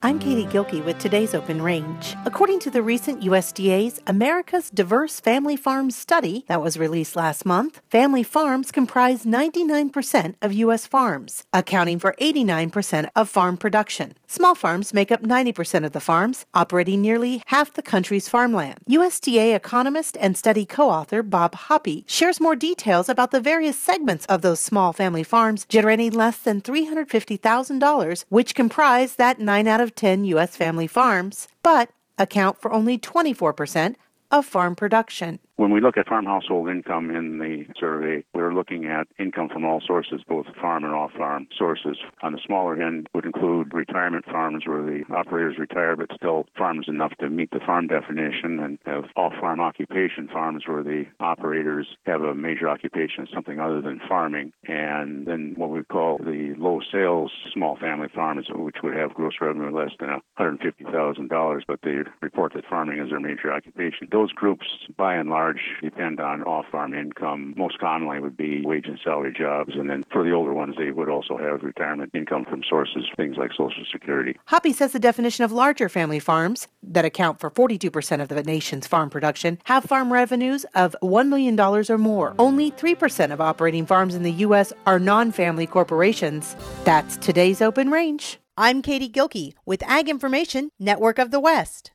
I'm Katie Gilkey with today's Open Range. According to the recent USDA's America's Diverse Family Farms study that was released last month, family farms comprise 99% of U.S. farms, accounting for 89% of farm production. Small farms make up 90% of the farms, operating nearly half the country's farmland. USDA economist and study co-author Bob Hoppe shares more details about the various segments of those small family farms generating less than $350,000, which comprise that 9 out of 10 U.S. family farms, but account for only 24% of farm production. When we look at farm household income in the survey, we're looking at income from all sources, both farm and off-farm sources. On the smaller end would include retirement farms where the operators retire but still farms enough to meet the farm definition, and have off-farm occupation farms where the operators have a major occupation, something other than farming. And then what we call the low sales small family farms, which would have gross revenue less than $150,000, but they report that farming is their major occupation. Those groups, by and large, depend on off-farm income. Most commonly would be wage and salary jobs, and then for the older ones, they would also have retirement income from sources, things like Social Security. Hoppe says the definition of larger family farms, that account for 42% of the nation's farm production, have farm revenues of $1 million or more. Only 3% of operating farms in the U.S. are non-family corporations. That's today's Open Range. I'm Katie Gilkey with Ag Information Network of the West.